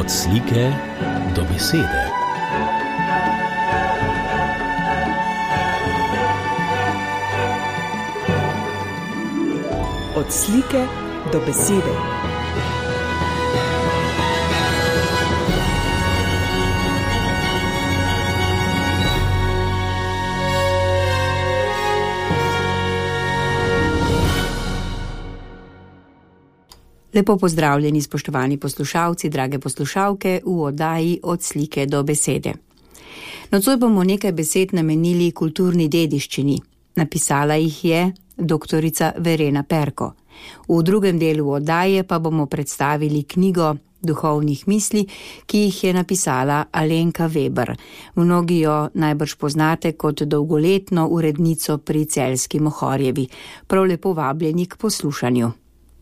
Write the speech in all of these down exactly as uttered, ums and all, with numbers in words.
Od slike do besede. Od slike do besede. Lepo pozdravljeni, spoštovani poslušalci, drage poslušalke v oddaji Od slike do besede. Nocoj bomo nekaj besed namenili kulturni dediščini. Napisala jih je doktorica Verena Perko. V drugem delu oddaje pa bomo predstavili knjigo duhovnih misli, ki jih je napisala Alenka Veber. Mnogi jo najbrž poznate kot dolgoletno urednico pri Celjski Mohorjevi. Prav lepo vabljeni k poslušanju.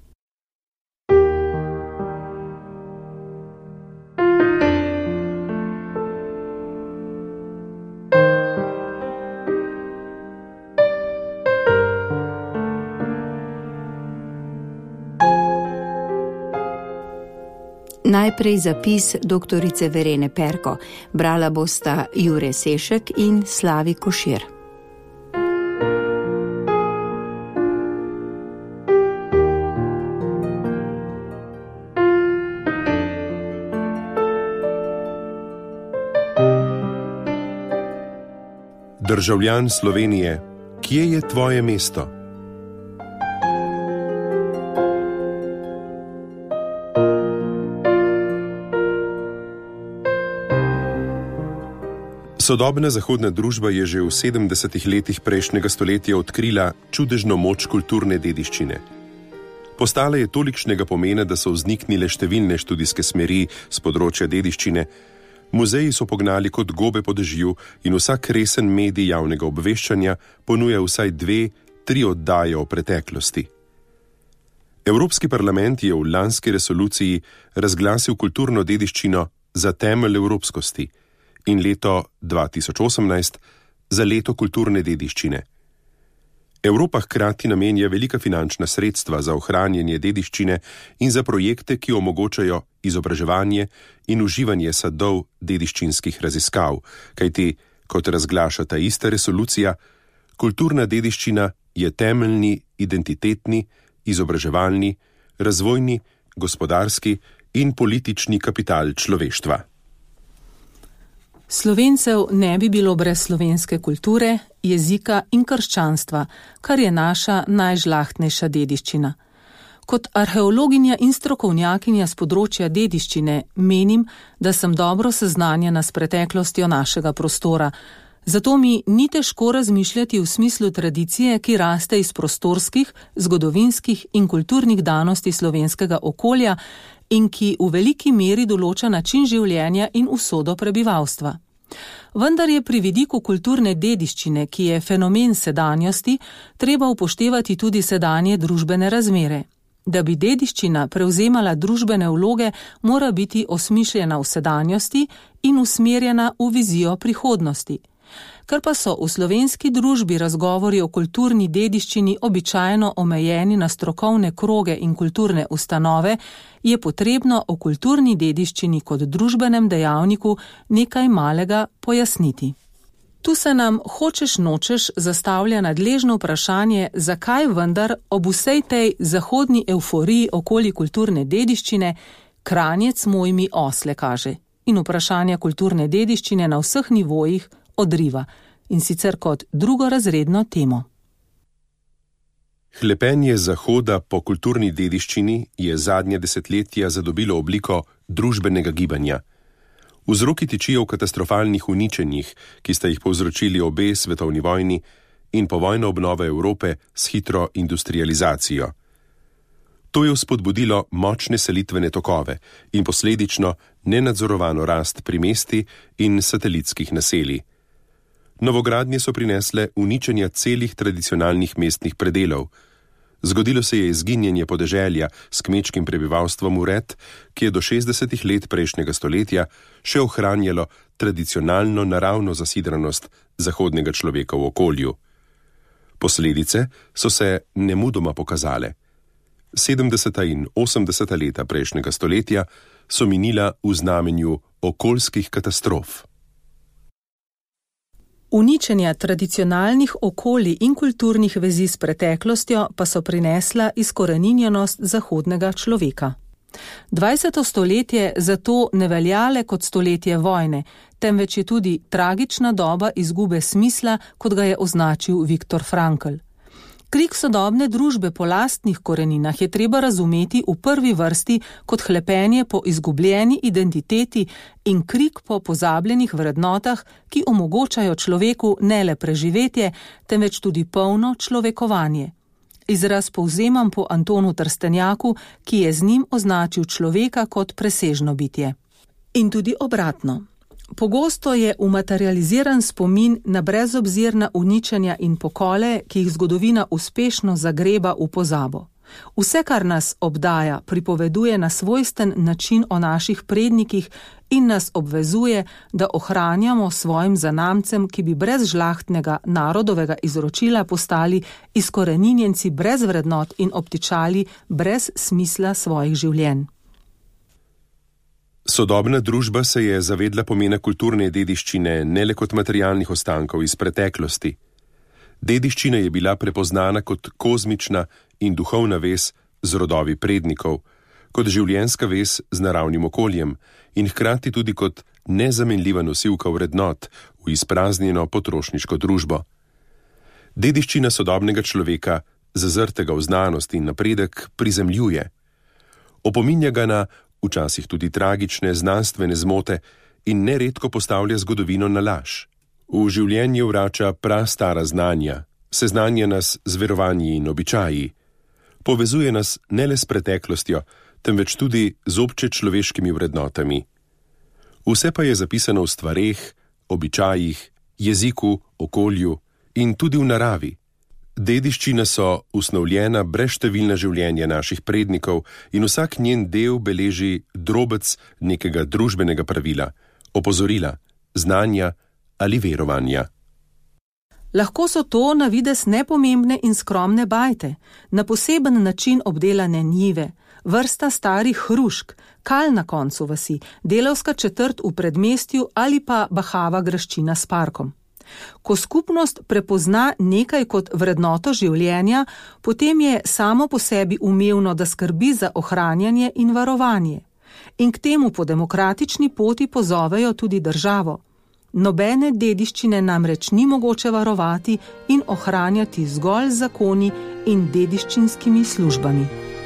Najprej zapis doktorice Verene Perko. Brala bosta Jure Sešek in Slavi Košir. Državljan Slovenije, kje je tvoje mesto? Sodobna zahodna družba je že v sedemdesetih letih prejšnjega stoletja odkrila čudežno moč kulturne dediščine. Postala je tolikšnega pomena, da so vzniknile številne študijske smeri z področja dediščine, muzeji so pognali kot gobe po dežju in vsak resen medij javnega obveščanja ponuja vsaj dve, tri oddaje o preteklosti. Evropski parlament je v lanski resoluciji razglasil kulturno dediščino za temelj evropskosti in leto dva tisoč osemnajst za leto kulturne dediščine. Evropa hkrati namenja velika finančna sredstva za ohranjanje dediščine in za projekte, ki omogočajo izobraževanje in uživanje sadov dediščinskih raziskav, kajti, kot razglaša ta ista resolucija, kulturna dediščina je temeljni, identitetni, izobraževalni, razvojni, gospodarski in politični kapital človeštva. Slovencev ne bi bilo brez slovenske kulture, jezika in krščanstva, kar je naša najžlahtnejša dediščina. Kot arheologinja in strokovnjakinja z področja dediščine menim, da sem dobro seznanjena s preteklostjo našega prostora, zato mi ni težko razmišljati v smislu tradicije, ki raste iz prostorskih, zgodovinskih in kulturnih danosti slovenskega okolja in ki v veliki meri določa način življenja in usodo prebivalstva. Vendar je pri vidiku kulturne dediščine, ki je fenomen sedanjosti, treba upoštevati tudi sedanje družbene razmere. Da bi dediščina prevzemala družbene vloge, mora biti osmišljena v sedanjosti in usmerjena v vizijo prihodnosti. Ker pa so v slovenski družbi razgovori o kulturni dediščini običajno omejeni na strokovne kroge in kulturne ustanove, je potrebno o kulturni dediščini kot družbenem dejavniku nekaj malega pojasniti. Tu se nam hočeš nočeš zastavlja nadležno vprašanje, zakaj vendar ob vsej tej zahodni evforiji okoli kulturne dediščine Kranjec mojmi osle kaže in vprašanja kulturne dediščine na vseh nivojih odriva, in sicer kot drugorazredno temo. Hlepenje Zahoda po kulturni dediščini je zadnje desetletja zadobilo obliko družbenega gibanja. Vzroki tičijo v katastrofalnih uničenjih, ki sta jih povzročili obe svetovni vojni in povojna obnova Evrope s hitro industrializacijo. To je vzpodbudilo močne selitvene tokove in posledično nenadzorovano rast primesti in satelitskih naselij. Novogradnje so prinesle uničenja celih tradicionalnih mestnih predelov. Zgodilo se je izginjanje podeželja s kmečkim prebivalstvom vred, ki je do šestdesetih let prejšnjega stoletja še ohranjalo tradicionalno naravno zasidranost zahodnega človeka v okolju. Posledice so se nemudoma pokazale. sedemdeseta in osemdeseta leta prejšnjega stoletja so minila v znamenju okoljskih katastrof. Uničenja tradicionalnih okolij in kulturnih vezi s preteklostjo pa so prinesla izkoreninjenost zahodnega človeka. dvajseto stoletje zato ne veljale kot stoletje vojne, temveč je tudi tragična doba izgube smisla, kot ga je označil Viktor Frankl. Krik sodobne družbe po lastnih koreninah je treba razumeti v prvi vrsti kot hlepenje po izgubljeni identiteti in krik po pozabljenih vrednotah, ki omogočajo človeku ne le preživetje, temveč tudi polno človekovanje. Izraz povzemam po Antonu Trstenjaku, ki je z njim označil človeka kot presežno bitje. In tudi obratno. Pogosto je umaterializiran spomin na brezobzirna uničenja in pokole, ki jih zgodovina uspešno zagreba v pozabo. Vse, kar nas obdaja, pripoveduje na svojsten način o naših prednikih in nas obvezuje, da ohranjamo svojim zanamcem, ki bi brez žlahtnega narodovega izročila postali izkoreninjenci brez vrednot in obtičali brez smisla svojih življenj. Sodobna družba se je zavedla pomena kulturne dediščine ne le kot materialnih ostankov iz preteklosti. Dediščina je bila prepoznana kot kozmična in duhovna vez z rodovi prednikov, kot življenjska vez z naravnim okoljem in hkrati tudi kot nezamenljiva nosilka vrednot v izpraznjeno potrošniško družbo. Dediščina sodobnega človeka, zazrtega v znanost in napredek, prizemljuje. Opominja ga na včasih tudi tragične znanstvene zmote in neredko postavlja zgodovino na laž. V življenje vrača prastara znanja, seznanja nas z verovanji in običaji. Povezuje nas ne le s preteklostjo, temveč tudi z obče človeškimi vrednotami. Vse pa je zapisano v stvareh, običajih, jeziku, okolju in tudi v naravi. Dediščina so usnovljena brezštevilna življenja naših prednikov in vsak njen del beleži drobec nekega družbenega pravila, opozorila, znanja ali verovanja. Lahko so to na videz nepomembne in skromne bajte, na poseben način obdelane njive, vrsta starih hrušk, kal na koncu vasi, delavska četrt v predmestju ali pa bahava graščina s parkom. Ko skupnost prepozna nekaj kot vrednoto življenja, potem je samo po sebi umevno, da skrbi za ohranjanje in varovanje. In k temu po demokratični poti pozovejo tudi državo. Nobene dediščine namreč ni mogoče varovati in ohranjati zgolj z zakoni in dediščinskimi službami.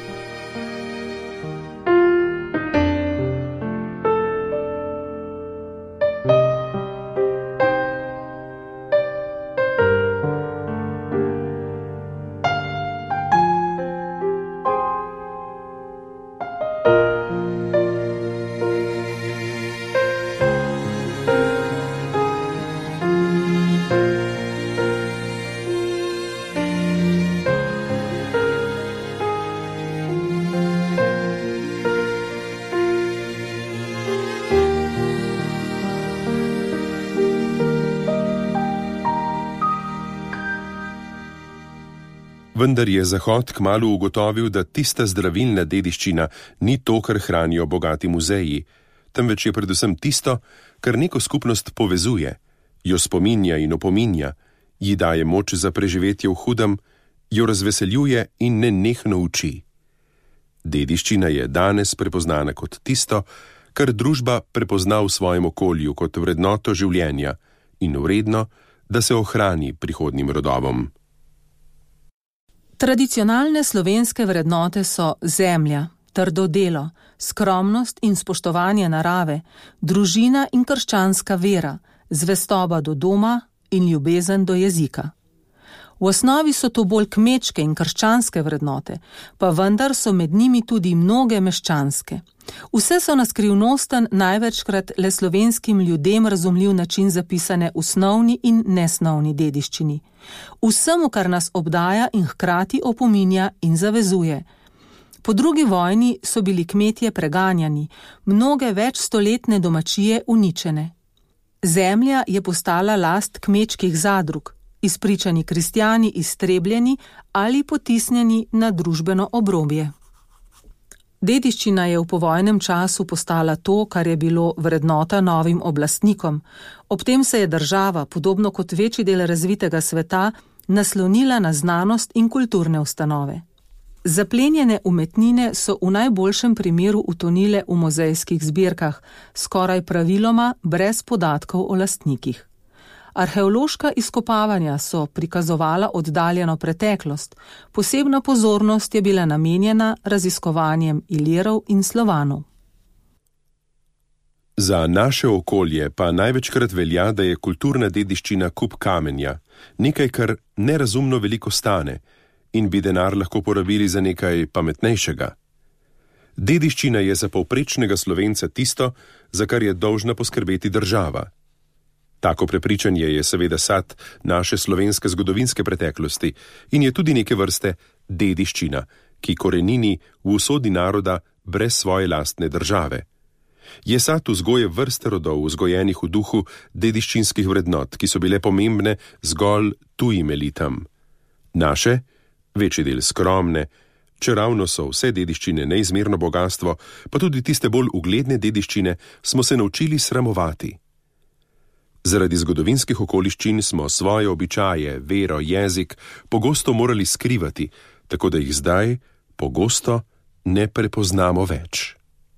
Vendar je Zahod kmalu ugotovil, da tista zdravilna dediščina ni to, kar hranijo bogati muzeji, temveč je predvsem tisto, kar neko skupnost povezuje, jo spominja in opominja, ji daje moč za preživetje v hudem, jo razveseljuje in nenehno uči. Dediščina je danes prepoznana kot tisto, kar družba prepozna v svojem okolju kot vrednoto življenja in vredno, da se ohrani prihodnjim rodovom. Tradicionalne slovenske vrednote so zemlja, trdo delo, skromnost in spoštovanje narave, družina in krščanska vera, zvestoba do doma in ljubezen do jezika. V osnovi so to bolj kmečke in krščanske vrednote, pa vendar so med njimi tudi mnoge meščanske. Vse so na skrivnosten, največkrat le slovenskim ljudem razumljiv način zapisane v snovni in nesnovni dediščini. Vsemu, kar nas obdaja in hkrati opominja in zavezuje. Po drugi vojni so bili kmetje preganjani, mnoge večstoletne domačije uničene. Zemlja je postala last kmečkih zadrug, izpričani kristjani iztrebljeni ali potisnjeni na družbeno obrobje. Dediščina je v povojnem času postala to, kar je bilo vrednota novim oblastnikom. Ob tem se je država, podobno kot večji del razvitega sveta, naslonila na znanost in kulturne ustanove. Zaplenjene umetnine so v najboljšem primeru utonile v muzejskih zbirkah, skoraj praviloma brez podatkov o lastnikih. Arheološka izkopavanja so prikazovala oddaljeno preteklost, posebna pozornost je bila namenjena raziskovanjem Ilirov in Slovanov. Za naše okolje pa največkrat velja, da je kulturna dediščina kup kamenja, nekaj, kar nerazumno veliko stane in bi denar lahko porabili za nekaj pametnejšega. Dediščina je za povprečnega Slovenca tisto, za kar je dolžna poskrbeti država. Tako prepričanje je seveda sad naše slovenske zgodovinske preteklosti in je tudi neke vrste dediščina, ki korenini v usodi naroda brez svoje lastne države. Je sad vzgoje vrste rodov, vzgojenih v duhu dediščinskih vrednot, ki so bile pomembne zgolj tujim elitam. Naše, večji del skromne, čeravno so vse dediščine neizmerno bogatstvo, pa tudi tiste bolj ugledne dediščine, smo se naučili sramovati. Zaradi zgodovinskih okoliščin smo svoje običaje, vero, jezik pogosto morali skrivati, tako da jih zdaj pogosto ne prepoznamo več.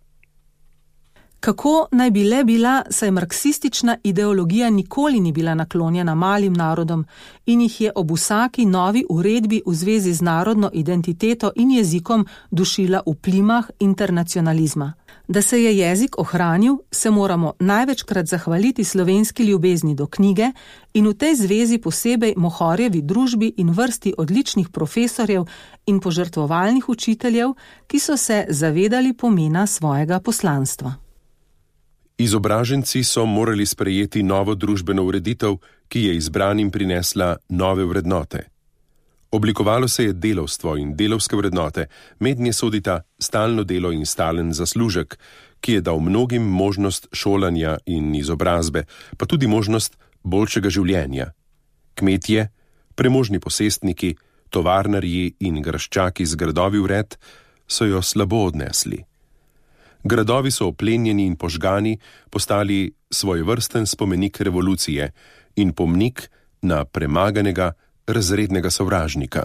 Kako naj bi le bila, saj marksistična ideologija nikoli ni bila naklonjena malim narodom in jih je ob vsaki novi uredbi v zvezi z narodno identiteto in jezikom dušila v plimah internacionalizma. Da se je jezik ohranil, se moramo največkrat zahvaliti slovenski ljubezni do knjige in v tej zvezi posebej Mohorjevi družbi in vrsti odličnih profesorjev in požrtvovalnih učiteljev, ki so se zavedali pomena svojega poslanstva. Izobraženci so morali sprejeti novo družbeno ureditev, ki je izbranim prinesla nove vrednote. Oblikovalo se je delavstvo in delavske vrednote, mednje sodita stalno delo in stalen zaslužek, ki je dal mnogim možnost šolanja in izobrazbe, pa tudi možnost boljšega življenja. Kmetje, premožni posestniki, tovarnarji in graščaki z gradovi vred so jo slabo odnesli. Gradovi so oplenjeni in požgani postali svojevrsten spomenik revolucije in pomnik na premaganega razrednega sovražnika.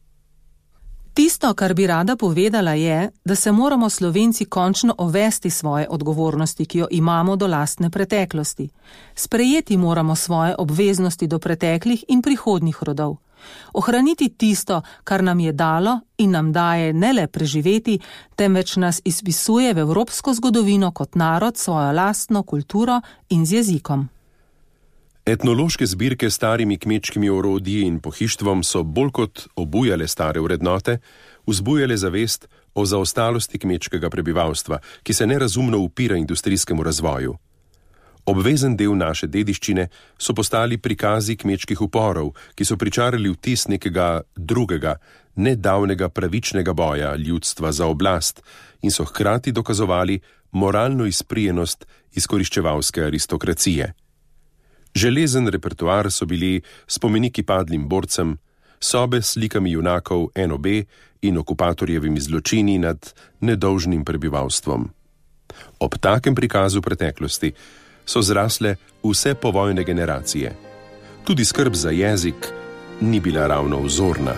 Tisto, kar bi rada povedala, je, da se moramo Slovenci končno ovesti svoje odgovornosti, ki jo imamo do lastne preteklosti. Sprejeti moramo svoje obveznosti do preteklih in prihodnjih rodov. Ohraniti tisto, kar nam je dalo in nam daje ne le preživeti, temveč nas izpisuje v evropsko zgodovino kot narod svojo lastno kulturo in z jezikom. Etnološke zbirke s starimi kmečkimi orodji in pohištvom so bolj kot obujale stare vrednote, vzbujale zavest o zaostalosti kmečkega prebivalstva, ki se nerazumno upira industrijskemu razvoju. Obvezen del naše dediščine so postali prikazi kmečkih uporov, ki so pričarali vtis nekega drugega, nedavnega pravičnega boja ljudstva za oblast in so hkrati dokazovali moralno izprijenost izkoriščevalske aristokracije. Železen repertoar so bili spomeniki padlim borcem, sobe s slikami junakov en o be in okupatorjevimi zločini nad nedolžnim prebivalstvom. Ob takem prikazu preteklosti so zrasle vse povojne generacije. Tudi skrb za jezik ni bila ravno vzorna.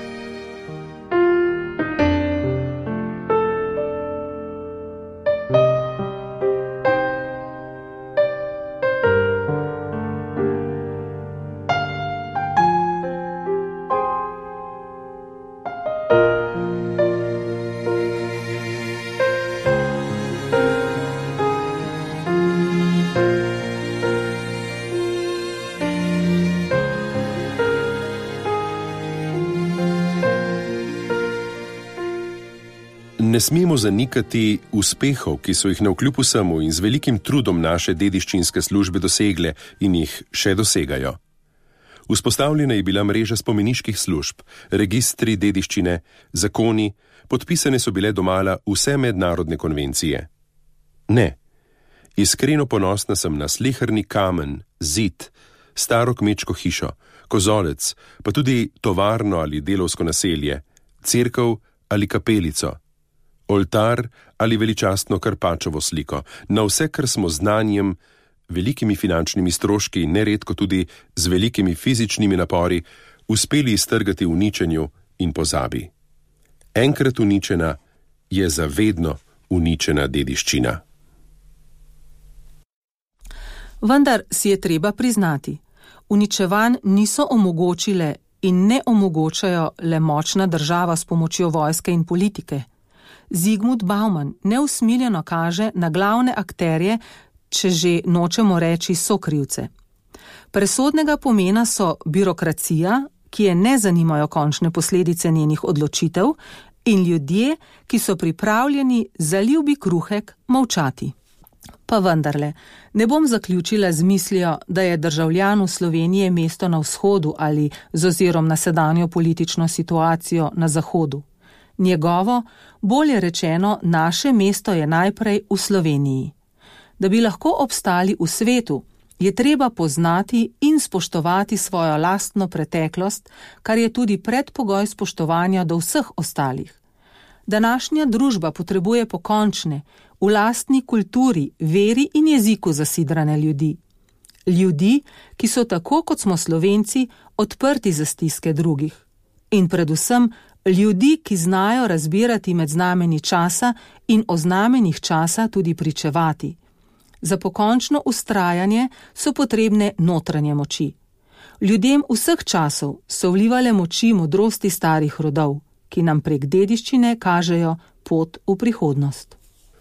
Ne smemo zanikati uspehov, ki so jih navkljub vsemu in z velikim trudom naše dediščinske službe dosegle in jih še dosegajo. Vzpostavljena je bila mreža spomeniških služb, registri dediščine, zakoni, podpisane so bile domala vse mednarodne konvencije. Ne, iskreno ponosna sem na sleherni kamen, zid, staro kmečko hišo, kozolec, pa tudi tovarno ali delovsko naselje, cerkev ali kapelico, oltar ali veličastno Karpačovo sliko, na vse, kar smo znanjem, velikimi finančnimi stroški in neredko tudi z velikimi fizičnimi napori uspeli iztrgati uničenju in pozabi. Enkrat uničena je zavedno uničena dediščina. Vendar si je treba priznati, uničevanj niso omogočile in ne omogočajo le močna država s pomočjo vojske in politike. Zygmunt Bauman neusmiljeno kaže na glavne akterje, če že nočemo reči sokrivce. Presodnega pomena so birokracija, ki je ne zanimajo končne posledice njenih odločitev, in ljudje, ki so pripravljeni za ljubi kruhek molčati. Pa vendarle, ne bom zaključila z mislijo, da je državljanu Slovenije mesto na vzhodu ali z ozirom na sedanjo politično situacijo na zahodu. Njegovo, bolje rečeno, naše mesto je najprej v Sloveniji. Da bi lahko obstali v svetu, je treba poznati in spoštovati svojo lastno preteklost, kar je tudi predpogoj spoštovanja do vseh ostalih. Današnja družba potrebuje pokončne, v lastni kulturi, veri in jeziku zasidrane ljudi. Ljudi, ki so tako kot smo Slovenci odprti za stiske drugih. In predvsem ljudi, ki znajo razbirati med znameni časa in o znamenih časa tudi pričevati. Za pokončno ustrajanje so potrebne notranje moči. Ljudem vseh časov so vlivale moči modrosti starih rodov, ki nam prek dediščine kažejo pot v prihodnost.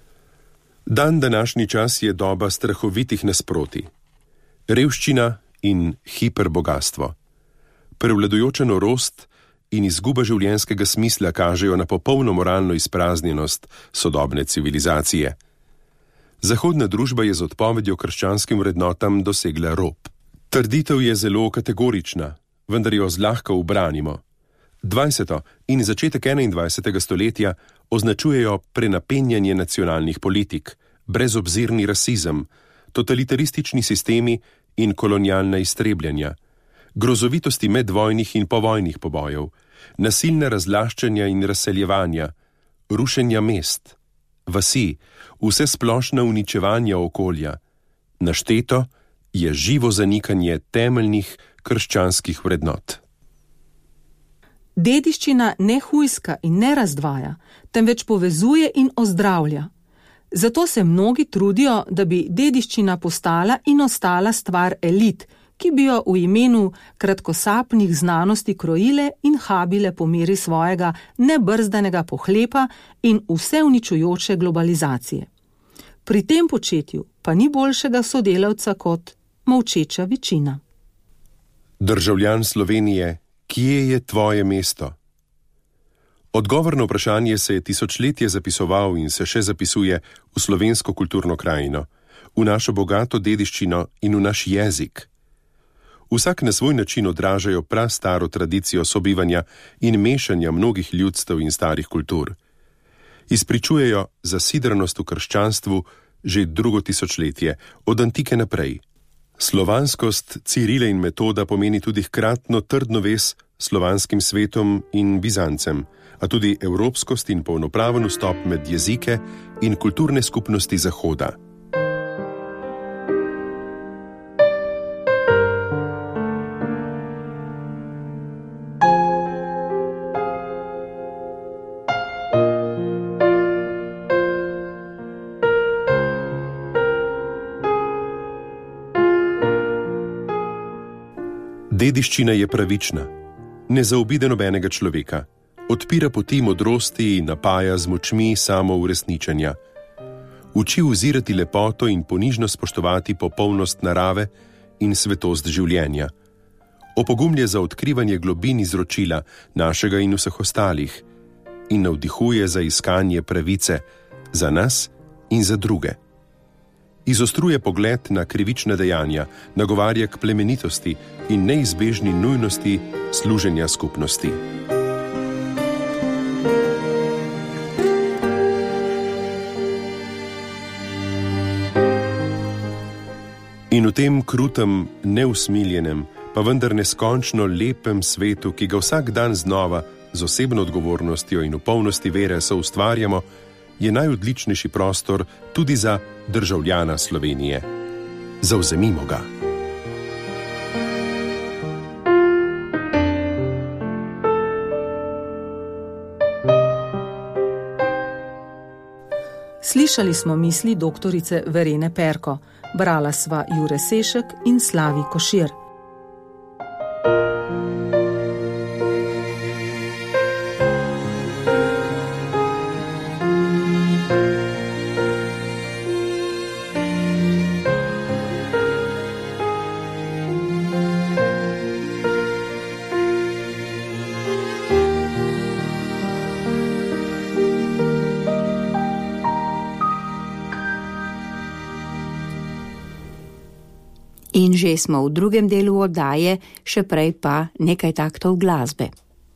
Dan današnji čas je doba strahovitih nasproti. Revščina in hiperbogatstvo. Prevladujoča norost in izguba življenjskega smisla kažejo na popolno moralno izpraznjenost sodobne civilizacije. Zahodna družba je z odpovedjo krščanskim vrednotam dosegla rob. Trditev je zelo kategorična, vendar jo zlahka ubranimo. dvajseto in začetek enaindvajsetega stoletja označujejo prenapenjanje nacionalnih politik, brezobzirni rasizem, totalitaristični sistemi in kolonialna iztrebljanja, grozovitosti medvojnih in povojnih pobojev, nasilna razlaščanja in razseljevanja, rušenja mest, vasi, vse splošna uničevanja okolja. Našteto je živo zanikanje temeljnih krščanskih vrednot. Dediščina ne hujska in ne razdvaja, temveč povezuje in ozdravlja. Zato se mnogi trudijo, da bi dediščina postala in ostala stvar elit, ki bi jo v imenu kratkosapnih znanosti krojile in habile po meri svojega nebrzdanega pohlepa in vseuničujoče globalizacije. Pri tem početju pa ni boljšega sodelavca kot molčeča večina. Državljan Slovenije, kje je tvoje mesto? Odgovor na vprašanje se je tisočletje zapisoval in se še zapisuje v slovensko kulturno krajino, v našo bogato dediščino in v naš jezik. Vsak na svoj način odražajo prastaro tradicijo sobivanja in mešanja mnogih ljudstev in starih kultur. Izpričujejo zasidranost v krščanstvu že drugo tisočletje, od antike naprej. Slovanskost Cirile in Metoda pomeni tudi hkratno trdno vez s slovanskim svetom in Bizancem, a tudi evropskost in polnopraven vstop med jezike in kulturne skupnosti Zahoda. Dediščina je pravična, ne zaobide nobenega človeka, odpira poti modrosti in napaja z močmi samouresničenja. Uči ozirati lepoto in ponižno spoštovati popolnost narave in svetost življenja. Opogumlja za odkrivanje globin izročila našega in vseh ostalih in navdihuje za iskanje pravice za nas in za druge. Izostruje pogled na krivična dejanja, nagovarja k plemenitosti in neizbežni nujnosti služenja skupnosti. In v tem krutem, neusmiljenem, pa vendar neskončno lepem svetu, ki ga vsak dan znova z osebno odgovornostjo in v polnosti vere soustvarjamo, je najodličnejši prostor tudi za državljana Slovenije. Zavzemimo ga. Slišali smo misli doktorice Verene Perko, brala sva Jure Sešek in Slavi Košir. In že smo v drugem delu oddaje, še prej pa nekaj taktov glasbe.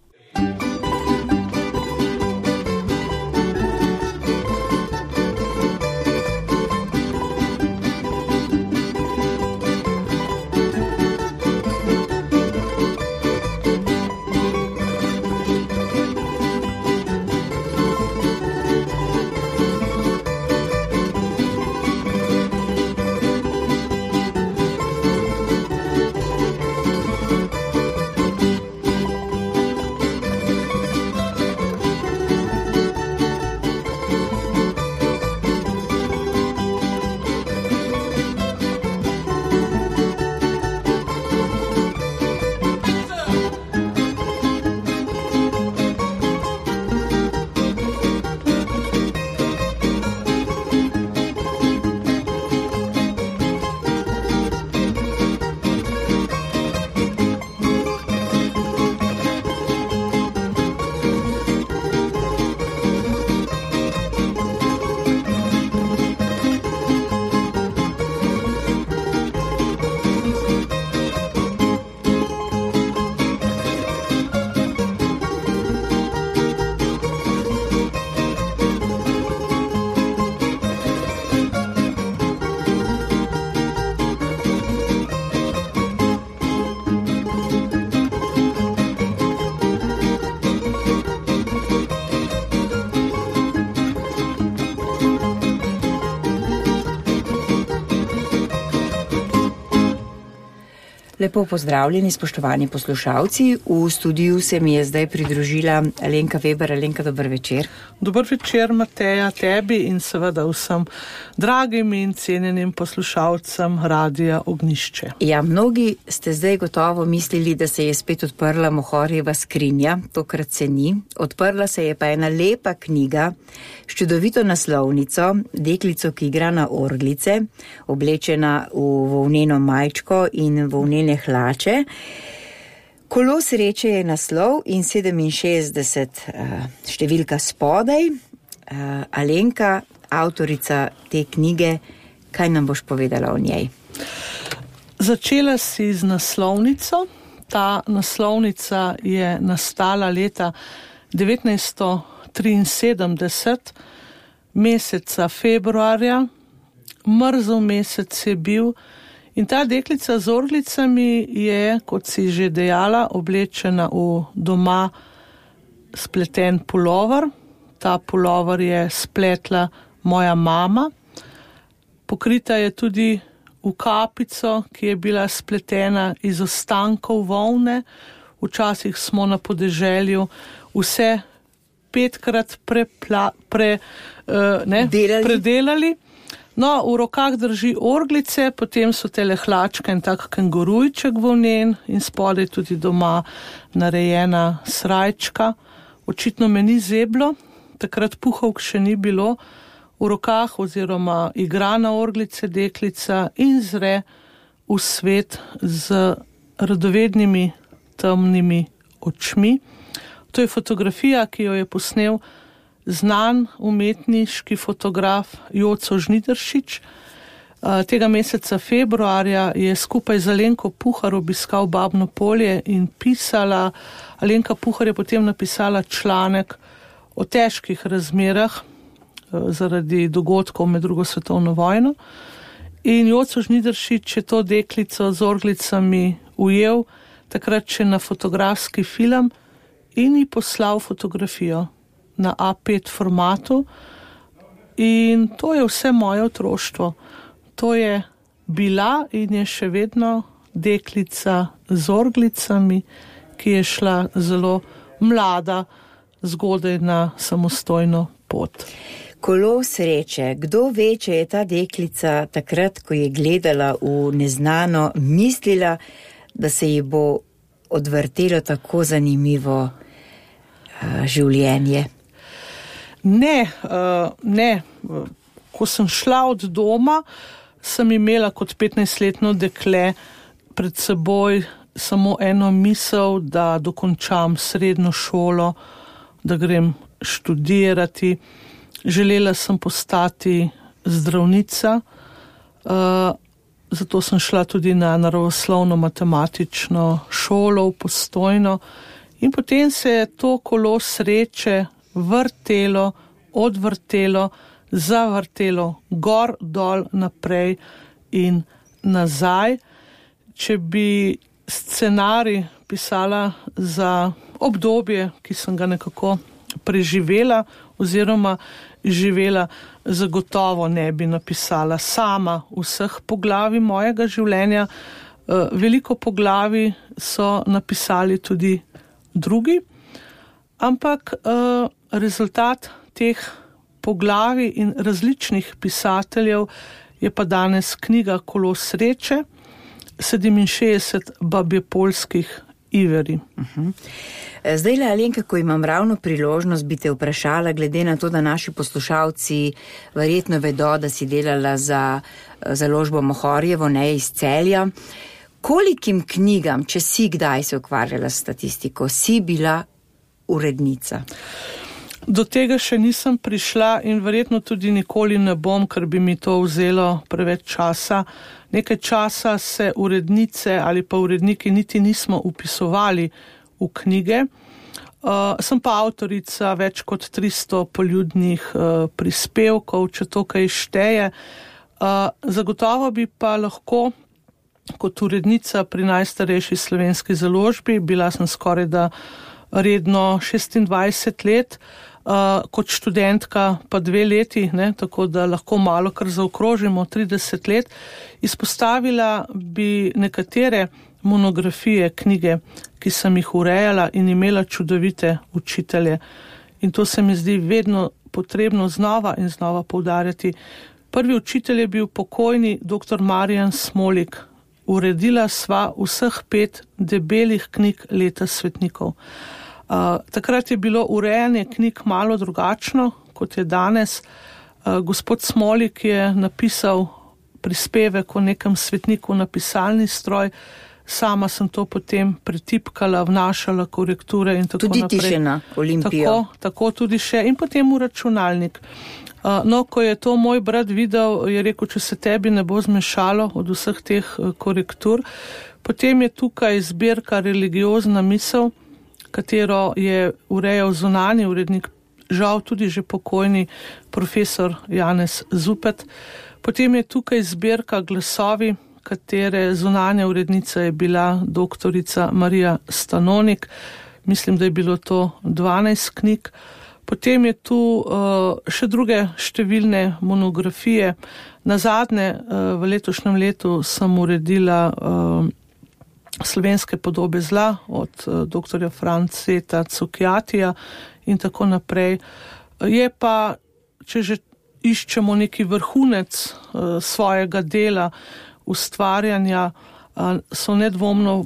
Lepo pozdravljeni, spoštovani poslušalci. V studiu se mi je zdaj pridružila Alenka Weber. Alenka, dober večer. Dober večer, Mateja, tebi in seveda vsem dragim in cenjenim poslušalcem Radia Ognjišče. Ja, mnogi ste zdaj gotovo mislili, da se je spet odprla Mohorjeva skrinja. Tokrat se ni. Odprla se je pa ena lepa knjiga s čudovito naslovnico, deklico, ki igra na orglice, oblečena v volneno majčko in volnene hlače. Kolo sreče je naslov in sedeminšestdeset uh, številka spodaj. Uh, Alenka, avtorica te knjige, kaj nam boš povedala o njej? Začela si z naslovnico. Ta naslovnica je nastala leta devetnajststo triinsedemdeset, meseca februarja. Mrzel mesec je bil. In ta deklica z orglicami je, kot si že dejala, oblečena v doma spleten pulover. Ta pulover je spletla moja mama. Pokrita je tudi v kapico, ki je bila spletena iz ostankov volne. Včasih smo na podeželju vse petkrat prepla, pre, uh, ne, predelali. No, v rokah drži orglice, potem so tele hlačke in tak kengurujček volnen in spodaj tudi doma narejena srajčka. Očitno me ni zeblo, takrat puhovk še ni bilo. V rokah oziroma igra na orglice deklica in zre v svet z radovednimi temnimi očmi. To je fotografija, ki jo je posnel znan umetniški fotograf Joco Žnidaršič. Tega meseca februarja je skupaj z Alenko Puhar obiskal Babno Polje in pisala. Alenka Puhar je potem napisala članek o težkih razmerah zaradi dogodkov med drugo svetovno vojno. In Joco Žnidaršič je to deklico z orglicami ujel takrat še na fotografski film in ji poslal fotografijo na A pet formatu. In to je vse moje otroštvo. To je bila in je še vedno deklica z orglicami, ki je šla zelo mlada, zgodaj na samostojno pot. Kolo sreče. Kdo ve, če je ta deklica takrat, ko je gledala v neznano, mislila, da se ji bo odvrtelo tako zanimivo uh, življenje? Ne, uh, ne. Ko sem šla od doma, sem imela kot petnajstletno dekle pred seboj samo eno misel, da dokončam srednjo šolo, da grem študirati. Želela sem postati zdravnica, uh, zato sem šla tudi na naravoslovno-matematično šolo v Postojno in potem se je to kolo sreče vrtelo, odvrtelo, zavrtelo, gor, dol, naprej in nazaj. Če bi scenarij pisala za obdobje, ki sem ga nekako preživela oziroma živela, zagotovo ne bi napisala sama vseh poglavij mojega življenja. Veliko poglavij so napisali tudi drugi, ampak rezultat teh poglavij in različnih pisateljev je pa danes knjiga Kolo sreče, sedeminšestdeset babjepoljskih iveri. Uh-huh. Zdaj, Alenka, ko imam ravno priložnost, bi te vprašala, glede na to, da naši poslušalci verjetno vedo, da si delala za založbo Mohorjevo, ne iz Celja. Kolikim knjigam, če si kdaj se ukvarjala s statistiko, si bila urednica? Do tega še nisem prišla in verjetno tudi nikoli ne bom, ker bi mi to vzelo preveč časa. Nekaj časa se urednice ali pa uredniki niti nismo upisovali v knjige. Uh, sem pa avtorica več kot tristo poljudnih uh, prispevkov, če to kaj šteje. Uh, zagotovo bi pa lahko kot urednica pri najstarejši slovenski založbi, bila sem skoraj da redno šestindvajset let, uh, kot študentka pa dve leti, ne, tako da lahko malo kar zaokrožimo trideset let, izpostavila bi nekatere monografije, knjige, ki sem jih urejala in imela čudovite učitelje. In to se mi zdi vedno potrebno znova in znova poudarjati. Prvi učitelj je bil pokojni doktor Marjan Smolik. Uredila sva vseh pet debelih knjig Leta svetnikov. Uh, takrat je bilo urejanje knjig malo drugačno, kot je danes. Uh, gospod Smolik je napisal prispevek o nekem svetniku na pisalni stroj, sama sem to potem pretipkala, vnašala korekture in tako tudi naprej. Tudi ti še na Olimpijo. Tako, tako tudi še in potem v računalnik. Uh, no, ko je to moj brat videl, je rekel, če se tebi ne bo zmešalo od vseh teh uh, korektur. Potem je tukaj zbirka Religiozna misel, katero je urejal zunanji urednik, žal tudi že pokojni profesor Janez Zupet. Potem je tukaj zbirka Glasovi, katere zunanja urednica je bila doktorica Marija Stanonik. Mislim, da je bilo to dvanajst knjig. Potem je tu uh, še druge številne monografije. Nazadnje uh, v letošnjem letu sem uredila uh, Slovenske podobe zla od uh, doktorja Franceta Cukjatija in tako naprej. Je pa, če že iščemo neki vrhunec uh, svojega dela, ustvarjanja, uh, so nedvomno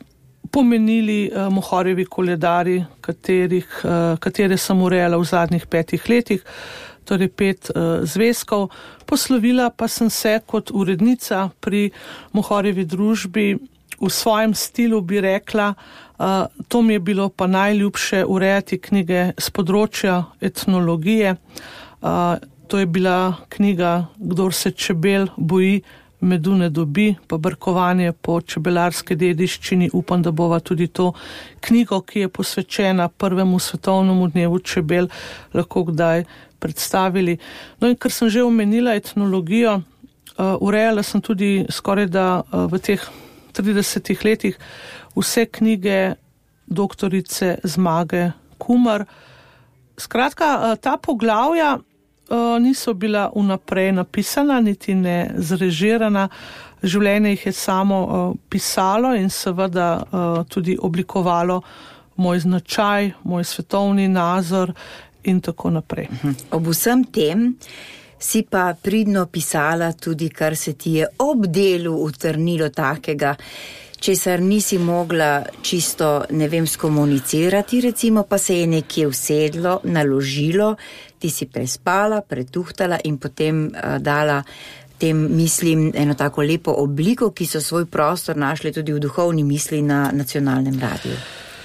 pomenili uh, Mohorjevi koledari, katerih, uh, katere sem urejala v zadnjih petih letih, torej pet uh, zvezkov. Poslovila pa sem se kot urednica pri Mohorjevi družbi v svojem stilu, bi rekla. Uh, to mi je bilo pa najljubše urejati knjige z področja etnologije. Uh, to je bila knjiga Kdor se čebel boji, medu ne dobi, pa brkovanje po čebelarske dediščini. Upam, da bova tudi to knjigo, ki je posvečena prvemu svetovnemu dnevu čebel, lahko kdaj predstavili. No in ker sem že omenila etnologijo, uh, urejala sem tudi skoraj da uh, v teh tridesetih letih vse knjige doktorice Zmage Kumar. Skratka, ta poglavja niso bila vnaprej napisana, niti ne zrežirana. Življenje jih je samo pisalo in seveda tudi oblikovalo moj značaj, moj svetovni nazor in tako naprej. Ob vsem tem si pa pridno pisala tudi, kar se ti je ob delu utrnilo takega, česar nisi mogla čisto, ne vem, skomunicirati, recimo, pa se je nekje usedlo, naložilo, ti si prespala, pretuhtala in potem uh, dala tem mislim eno tako lepo obliko, ki so svoj prostor našli tudi v duhovni misli na nacionalnem radiju.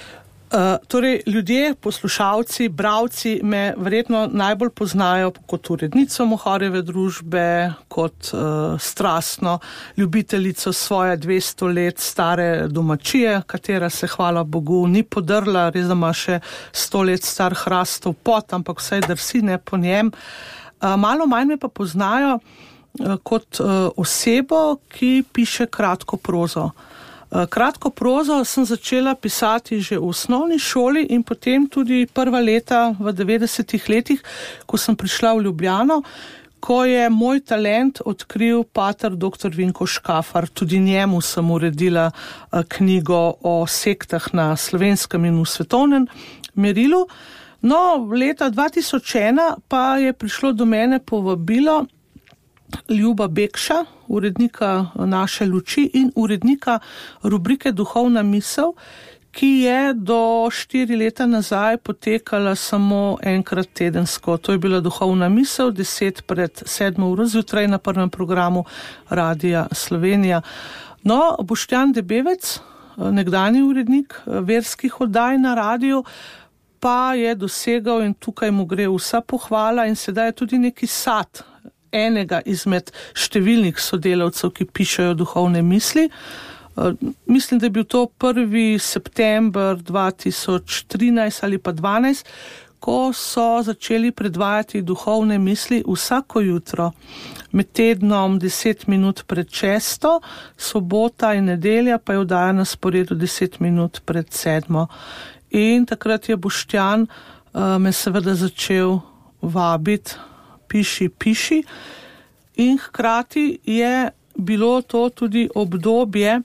Uh, torej, ljudje, poslušalci, bravci me verjetno najbolj poznajo kot urednico Mohorjeve družbe, kot uh, strastno ljubiteljico svoje dvesto let stare domačije, katera se, hvala Bogu, ni podrla, res da ima še sto let star hrastov pot, ampak vsaj drsi ne po njem. Uh, malo manj me pa poznajo uh, kot uh, osebo, ki piše kratko prozo. Kratko prozo sem začela pisati že v osnovni šoli in potem tudi prva leta v devetdesetih letih, ko sem prišla v Ljubljano, ko je moj talent odkril pater doktor Vinko Škafar. Tudi njemu sem uredila knjigo o sektah na slovenskem in v svetovnem merilu. No, leta dva tisoč ena pa je prišlo do mene povabilo Ljuba Bekša, urednika Naše luči in urednika rubrike Duhovna misel, ki je do štiri leta nazaj potekala samo enkrat tedensko. To je bila Duhovna misel, deset pred sedmo uro zjutraj na prvem programu Radia Slovenija. No, Boštjan Debevec, nekdanji urednik verskih oddaj na radiju, pa je dosegal, in tukaj mu gre vsa pohvala, in sedaj je tudi neki sad enega izmed številnih sodelavcev, ki pišejo duhovne misli. Mislim, da je bil to prvi september dva tisoč trinajst ali pa dvanajst, ko so začeli predvajati duhovne misli vsako jutro. Med tednom deset minut pred šesto, sobota in nedelja pa je oddaja na sporedu deset minut pred sedmo. In takrat je Boštjan uh, me seveda začel vabiti, piši, piši, in hkrati je bilo to tudi obdobje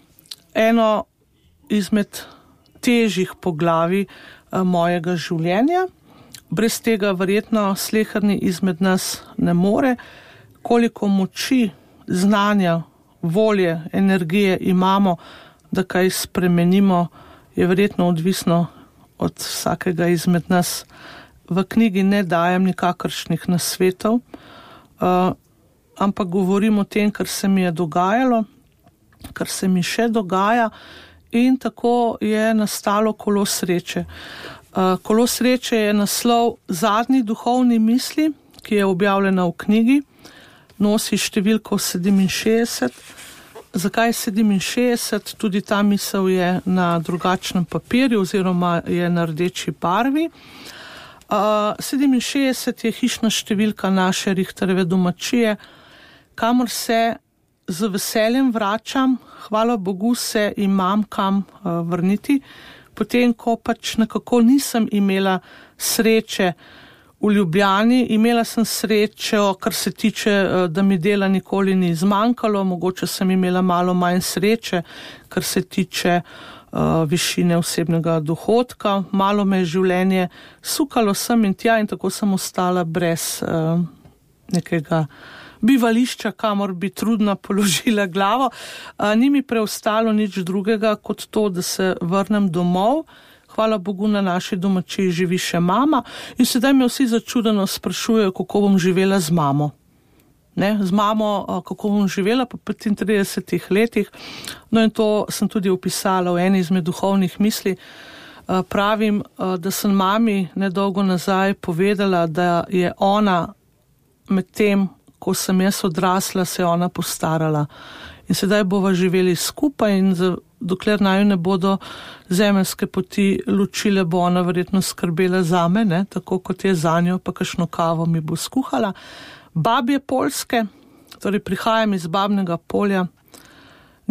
eno izmed težjih poglavij mojega življenja. Brez tega verjetno sleherni izmed nas ne more. Koliko moči, znanja, volje, energije imamo, da kaj spremenimo, je verjetno odvisno od vsakega izmed nas. V knjigi ne dajem nikakršnih nasvetov, uh, ampak govorim o tem, kar se mi je dogajalo, kar se mi še dogaja, in tako je nastalo Kolo sreče. Uh, Kolo sreče je naslov zadnji duhovni misli, ki je objavljena v knjigi, nosi številko sedeminšestdeset. Zakaj sedeminšestdeset? Tudi ta misel je na drugačnem papirju oziroma je na rdeči barvi. Uh, sedeminšestdeset je hišna številka naše Richterjeve domačije, kamor se z veseljem vračam. Hvala Bogu, se imam kam uh, vrniti, potem ko pač nekako nisem imela sreče v Ljubljani. Imela sem srečo, kar se tiče, uh, da mi dela nikoli ni zmanjkalo, mogoče sem imela malo manj sreče, kar se tiče Uh, višine osebnega dohodka. Malo me je življenje sukalo sem in tja in tako sem ostala brez uh, nekega bivališča, kamor bi trudno položila glavo. Uh, ni mi preostalo nič drugega kot to, da se vrnem domov. Hvala Bogu, na naši domačiji živi še mama in sedaj me vsi začudeno sprašujejo, kako bom živela z mamo. Ne, z mamo, kako bom živela po petintridesetih letih. No in to sem tudi opisala v eni izmed duhovnih misli. Pravim, da sem mami nedolgo nazaj povedala, da je ona med tem, ko sem jaz odrasla, se je ona postarala. In sedaj bova živeli skupaj in dokler naju ne bodo zemeljske poti ločile, bo ona verjetno skrbela zame, ne, tako kot je zanjo, pa kakšno kavo mi bo skuhala. Babje Poljske, torej prihajam iz Babnega Polja,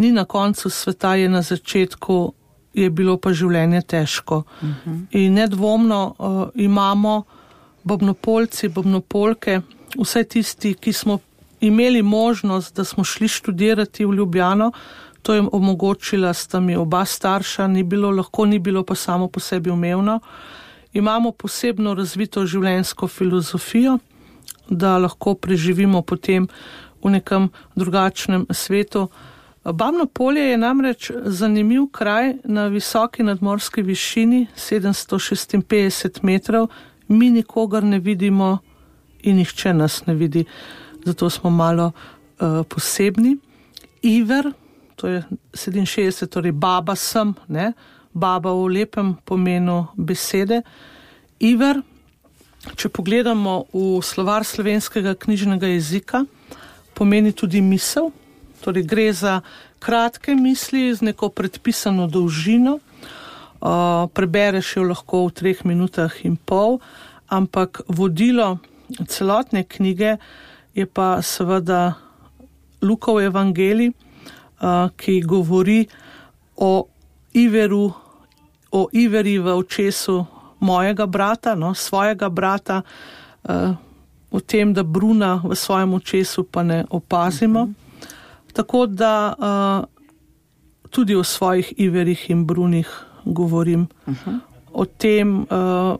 ni na koncu sveta, je na začetku, je bilo pa življenje težko. Uh-huh. In nedvomno uh, imamo bobnopolci, bobnopolke, vse tisti, ki smo imeli možnost, da smo šli študirati v Ljubljano, to je omogočila sta mi oba starša, ni bilo lahko, ni bilo pa samo po sebi umevno. Imamo posebno razvito življenjsko filozofijo, da lahko preživimo potem v nekem drugačnem svetu. Babno polje je namreč zanimiv kraj na visoki nadmorski višini, sedemsto šestinpetdeset metrov, mi nikogar ne vidimo in nihče nas ne vidi, zato smo malo uh, posebni. Iver, to je sedeminšestdeset, torej baba sem, ne? Baba v lepem pomenu besede. Iver, če pogledamo v slovar slovenskega knjižnega jezika, pomeni tudi misel, torej gre za kratke misli z neko predpisano dolžino, uh, prebereš jo lahko v treh minutah in pol, ampak vodilo celotne knjige je pa seveda Lukov evangelij, uh, ki govori o Iveru, o Iveri v očesu mojega brata, no, svojega brata, uh, o tem, da Bruna v svojem očesu pa ne opazimo. Uh-huh. Tako da uh, tudi o svojih Iverih in Brunih govorim. Uh-huh. O tem, uh,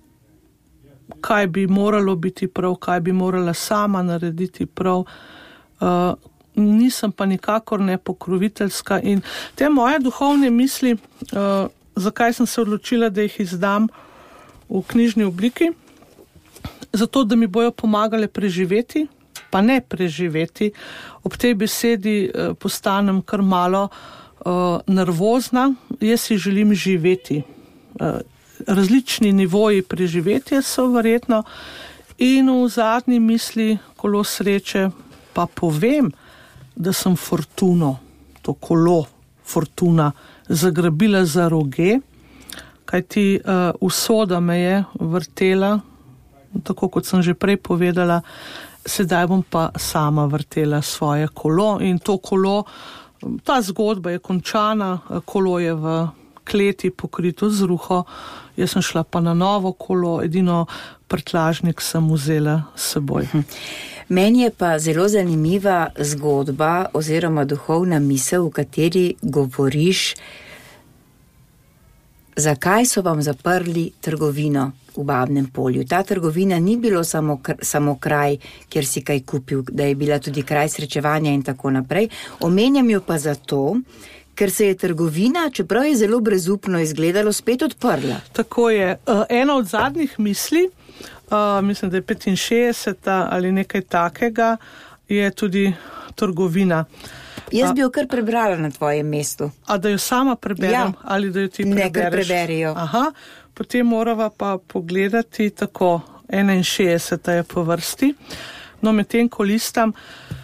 kaj bi moralo biti prav, kaj bi morala sama narediti prav. Uh, nisem pa nikakor ne pokroviteljska in te moje duhovne misli, uh, zakaj sem se odločila, da jih izdam v knjižni obliki, zato, da mi bojo pomagale preživeti, pa ne preživeti. Ob tej besedi uh, postanem kar malo uh, nervozna, jaz si želim živeti. Uh, različni nivoji preživetja so verjetno in v zadnji misli kolo sreče pa povem, da sem fortuno, to kolo fortuna, zagrabila za roge, kajti uh, usoda me je vrtela, tako kot sem že prej povedala, sedaj bom pa sama vrtela svoje kolo in to kolo, ta zgodba je končana, kolo je v kleti pokrito z ruho, jaz sem šla pa na novo kolo, edino prtljažnik sem vzela s seboj. Meni je pa zelo zanimiva zgodba oziroma duhovna misel, v kateri govoriš, zakaj so vam zaprli trgovino v Babnem Polju. Ta trgovina ni bilo samo, samo kraj, kjer si kaj kupil, da je bila tudi kraj srečevanja in tako naprej. Omenjam jo pa zato, ker se je trgovina, čeprav je zelo brezupno izgledalo, spet odprla. Tako je. Ena od zadnjih misli, Uh, mislim, da je petinšestdeseta ali nekaj takega, je tudi trgovina. Jaz bi jo kar prebrala na tvojem mestu. A da jo sama preberem? Ja. Ali da jo ti prebereš? Ne, kar preberijo. Aha, potem morava pa pogledati tako, enainšestdeseta je po vrsti. No, med tem, ko listam,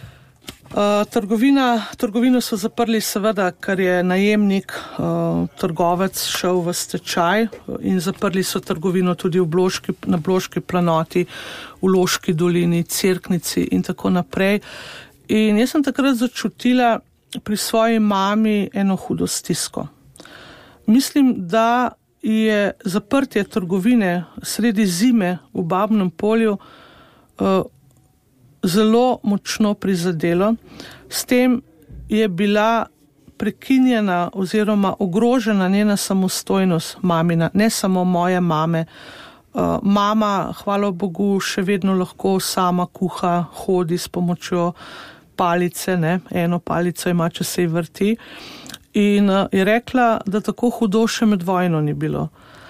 Uh, trgovina, trgovino so zaprli seveda, ker je najemnik, uh, trgovec šel v stečaj in zaprli so trgovino tudi v Bloški, na Bloški planoti, v Loški dolini, Cerknici in tako naprej. In jaz sem takrat začutila pri svoji mami eno hudo stisko. Mislim, da je zaprtje trgovine sredi zime v Babnem Polju uh, zelo močno prizadelo. S tem je bila prekinjena oziroma ogrožena njena samostojnost mamina, ne samo moje mame. Uh, mama, hvala Bogu, še vedno lahko sama kuha, hodi s pomočjo palice, ne? Eno palico ima, če se ji vrti. In uh, je rekla, da tako hudo še med vojno ni bilo.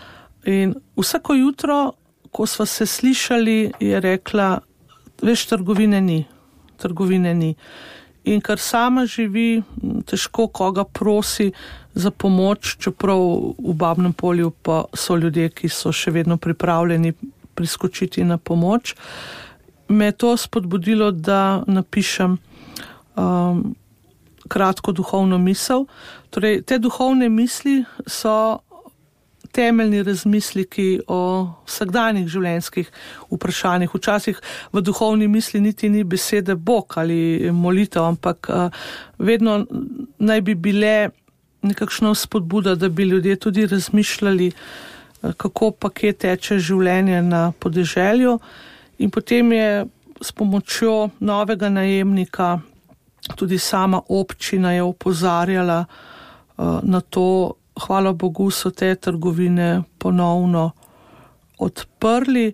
In vsako jutro, ko sva se slišali, je rekla, veš, trgovine ni, trgovine ni. In ker sama živi, težko koga prosi za pomoč, čeprav v Babnem Polju pa so ljudje, ki so še vedno pripravljeni priskočiti na pomoč. Me je to spodbudilo, da napišem um, kratko duhovno misel. Torej, te duhovne misli so temeljni razmisliki o vsakdanjih življenjskih vprašanjih. Včasih v duhovni misli niti ni besede Bog ali molitev, ampak vedno naj bi bile nekakšna spodbuda, da bi ljudje tudi razmišljali, kako pa kje teče življenje na podeželju. In potem je s pomočjo novega najemnika tudi sama občina je opozarjala na to. Hvala Bogu so te trgovine ponovno odprli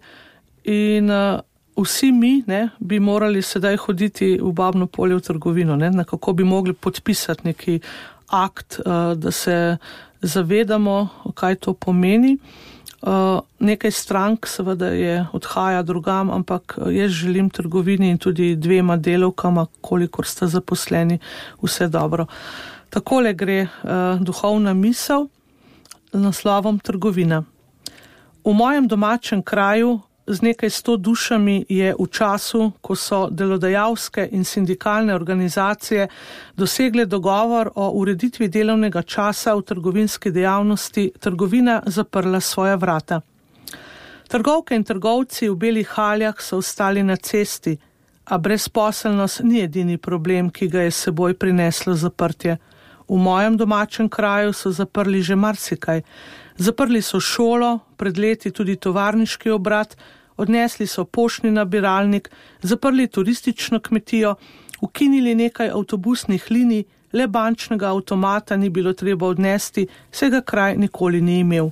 in vsi mi ne, bi morali sedaj hoditi v Babno Polje v trgovino, ne, na kako bi mogli podpisati neki akt, da se zavedamo, kaj to pomeni. Nekaj strank seveda je odhaja drugam, ampak jaz želim trgovini in tudi dvema delavkama, kolikor sta zaposleni, vse dobro. Takole gre uh, duhovna misel z naslovom Trgovina. V mojem domačem kraju z nekaj sto dušami je v času, ko so delodajalske in sindikalne organizacije dosegle dogovor o ureditvi delovnega časa v trgovinski dejavnosti, trgovina zaprla svoja vrata. Trgovke in trgovci v belih haljah so ostali na cesti, a brezposelnost ni edini problem, ki ga je seboj prineslo zaprtje. V mojem domačem kraju so zaprli že marsikaj. Zaprli so šolo, pred leti tudi tovarniški obrat, odnesli so poštni nabiralnik, zaprli turistično kmetijo, ukinili nekaj avtobusnih linij, le bančnega avtomata ni bilo treba odnesti, saj ga kraj nikoli ni imel.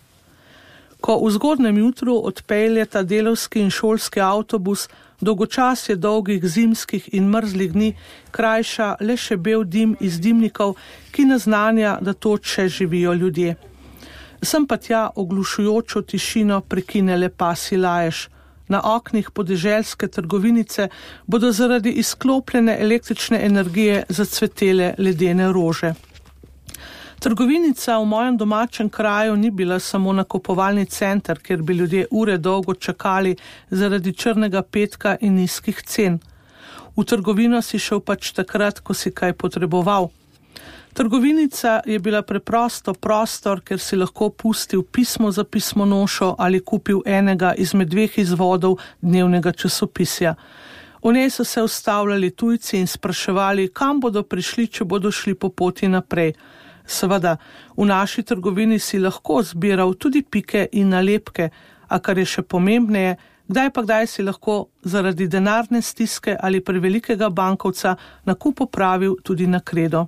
Ko v zgodnem jutru odpeljeta delavski in šolski avtobus, dolgočasje dolgih zimskih in mrzlih dni krajša le še bel dim iz dimnikov, ki naznanja, da toče živijo ljudje. Sem pa tja oglušujočo tišino prekine le pasji lajež. Na oknih podeželske trgovinice bodo zaradi izklopljene električne energije zacvetele ledene rože. Trgovinica v mojem domačem kraju ni bila samo nakupovalni center, kjer bi ljudje ure dolgo čakali zaradi črnega petka in nizkih cen. V trgovino si šel pač takrat, ko si kaj potreboval. Trgovinica je bila preprosto prostor, ker si lahko pustil pismo za pismonošo ali kupil enega izmed dveh izvodov dnevnega časopisja. V njej so se ustavljali tujci in spraševali, kam bodo prišli, če bodo šli po poti naprej. Seveda, v naši trgovini si lahko zbiral tudi pike in nalepke, a kar je še pomembneje, kdaj pa kdaj si lahko zaradi denarne stiske ali prevelikega bankovca nakup opravil tudi na kredo.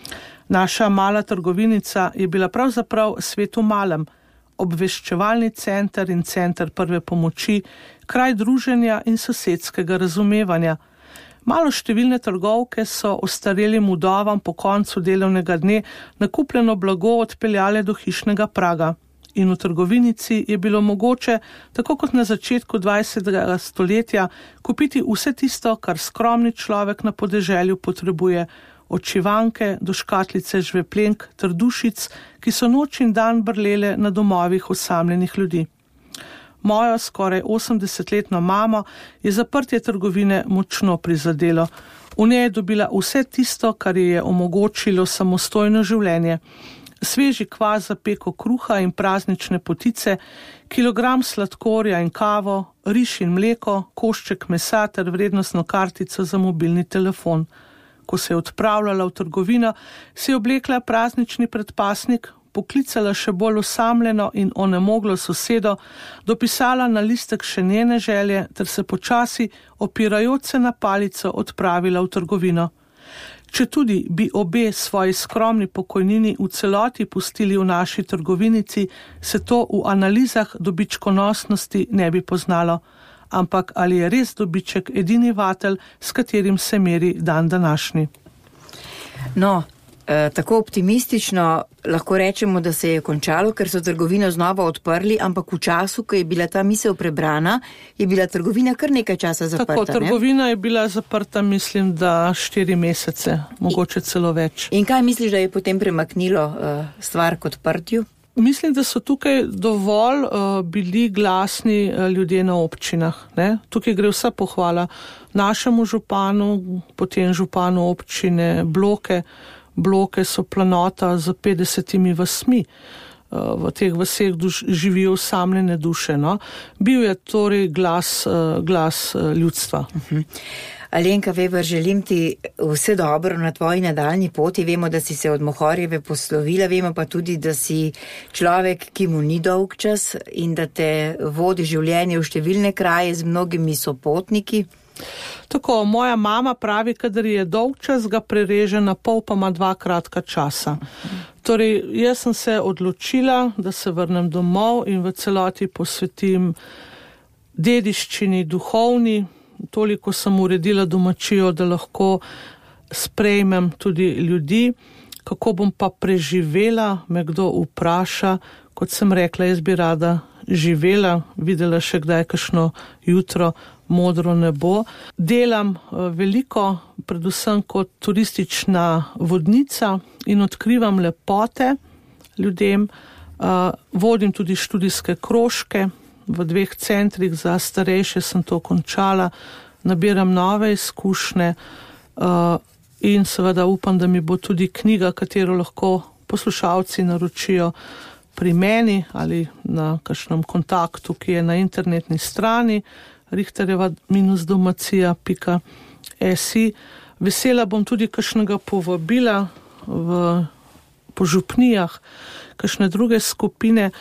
Naša mala trgovinica je bila pravzaprav svet v malem, obveščevalni center in center prve pomoči, kraj druženja in sosedskega razumevanja. Malo številne trgovke so ostarelim vdovam po koncu delovnega dne nakupljeno blago odpeljale do hišnega praga. In v trgovinici je bilo mogoče, tako kot na začetku dvajsetega stoletja, kupiti vse tisto, kar skromni človek na podeželju potrebuje, od šivanke do škatlice žveplenk ter dušic, ki so noč in dan brlele na domovih osamljenih ljudi. Mojo skoraj osemdesetletno mamo je zaprtje trgovine močno prizadelo. V njej je dobila vse tisto, kar ji je omogočilo samostojno življenje. Sveži kvas za peko kruha in praznične potice, kilogram sladkorja in kavo, riž in mleko, košček mesa ter vrednostno kartico za mobilni telefon. Ko se je odpravljala v trgovino, si je oblekla praznični predpasnik, poklicala še bolj osamljeno in onemoglo sosedo, dopisala na listek še njene želje ter se počasi, opirajoč se na palico, odpravila v trgovino. Če tudi bi obe svoji skromni pokojnini v celoti pustili v naši trgovinici, se to v analizah dobičkonosnosti ne bi poznalo. Ampak ali je res dobiček edini vatel, s katerim se meri dan današnji? No, eh, tako optimistično lahko rečemo, da se je končalo, ker so trgovino znova odprli, ampak v času, ko je bila ta misel prebrana, je bila trgovina kar nekaj časa zaprta. Tako, trgovina ne? je bila zaprta, mislim, da štiri mesece, mogoče celo več. In kaj misliš, da je potem premaknilo uh, stvar k odprtju? Mislim, da so tukaj dovolj uh, bili glasni uh, ljudje na občinah. Ne? Tukaj gre vsa pohvala našemu županu, potem županu občine Bloke. Bloke so planota z petdesetimi vasmi. v teh vaseh duš, živijo osamljene duše. No. Bil je torej glas, glas ljudstva. Uh-huh. Alenka Veber, želim ti vse dobro na tvoji nadaljni poti. Vemo, da si se od Mohorjeve poslovila, vemo pa tudi, da si človek, ki mu ni dolg čas in da te vodi življenje v številne kraje z mnogimi sopotniki. Tako, moja mama pravi, kadar je dolg čas, ga prereže na pol, pa ima dva kratka časa. Torej, jaz sem se odločila, da se vrnem domov in v celoti posvetim dediščini duhovni. Toliko sem uredila domačijo, da lahko sprejmem tudi ljudi. Kako bom pa preživela, me kdo vpraša. Kot sem rekla, jaz bi rada živela, videla še kdaj kakšno jutro modro nebo. Delam veliko, predvsem kot turistična vodnica in odkrivam lepote ljudem. Vodim tudi študijske krožke. V dveh centrih za starejše sem to končala, nabiram nove izkušnje in seveda upam, da mi bo tudi knjiga, katero lahko poslušalci naročijo pri meni ali na kakšnem kontaktu, ki je na internetni strani richterjeva domacija pika si. Vesela bom tudi kakšnega povabila v, po župnijah, kakšne druge skupine.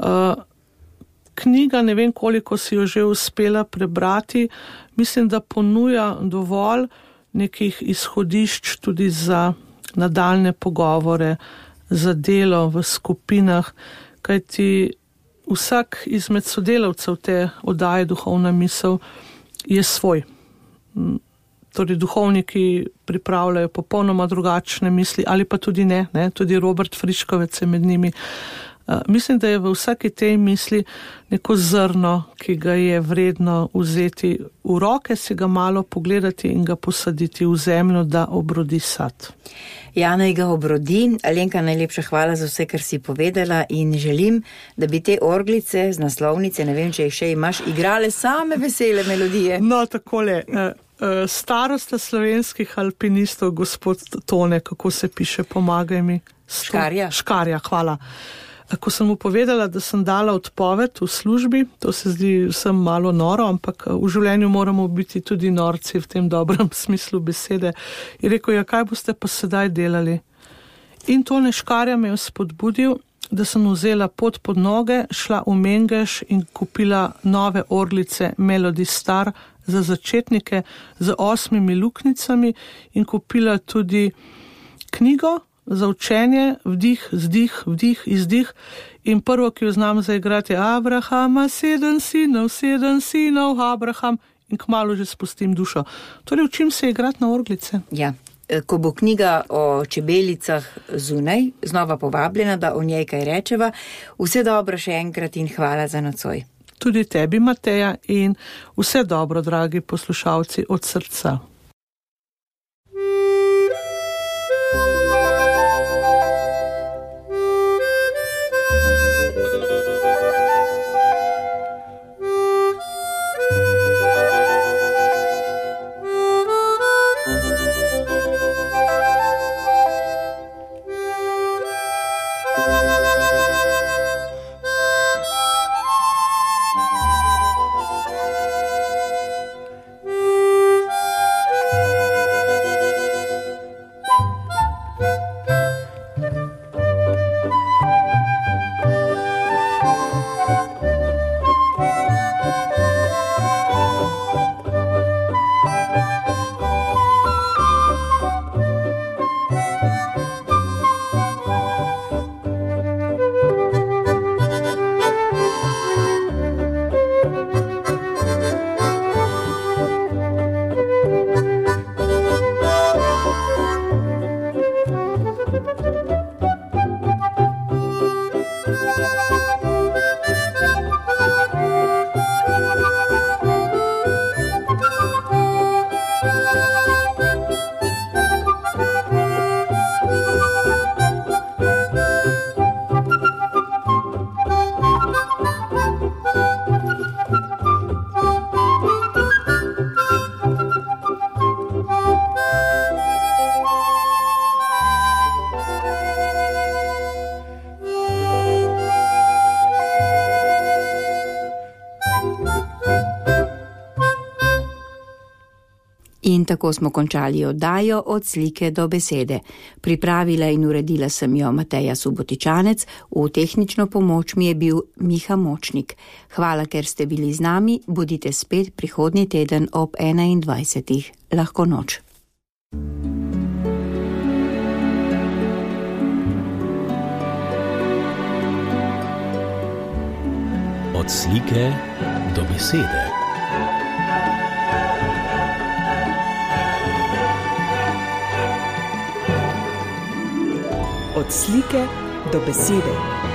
Knjiga, ne vem koliko si jo že uspela prebrati, mislim, da ponuja dovolj nekih izhodišč tudi za nadaljne pogovore, za delo v skupinah, kajti vsak izmed sodelavcev te oddaje Duhovna misel je svoj. Torej duhovniki pripravljajo popolnoma drugačne misli ali pa tudi ne, ne? Tudi Robert Friškovec je med njimi. Uh, mislim, da je v vsaki tej misli neko zrno, ki ga je vredno vzeti v roke, si ga malo pogledati in ga posaditi v zemljo, da obrodi sad. Ja, naj ga obrodi. Alenka, najlepša hvala za vse, kar si povedala in želim, da bi te orglice z naslovnice, ne vem, če jih še imaš, igrale same vesele melodije. No, takole, uh, uh, starosta slovenskih alpinistov, gospod Tone, kako se piše, pomagaj mi. Sto... Škarja. Škarja, hvala. Ko sem mu povedala, da sem dala odpoved v službi, to se zdi vsem malo noro, ampak v življenju moramo biti tudi norci v tem dobrem smislu besede. Je rekel, ja, kaj boste pa sedaj delali? In Tone Škarja me je spodbudil, da sem vzela pot pod noge, šla v Mengeš in kupila nove orglice Melody Star za začetnike z osmimi luknjicami in kupila tudi knjigo za učenje, vdih, zdih, vdih, izdih in prvo, ki jo znam zaigrati, je Abrahama, sedem sinov, sedem sinov, Abraham in kmalu že spustim dušo. Torej, učim se igrati na orglice. Ja, ko bo knjiga o čebelicah zunaj, znova povabljena, da o njej kaj rečeva. Vse dobro še enkrat in hvala za nocoj. Tudi tebi, Mateja, in vse dobro, dragi poslušalci, od srca. In tako smo končali oddajo Od slike do besede. Pripravila in uredila sem jo Mateja Subotičanec, v tehnično pomoč mi je bil Miha Močnik. Hvala, ker ste bili z nami, bodite spet prihodnji teden ob enaindvajsetih. Lahko noč. Od slike do besede. Od slike do besede.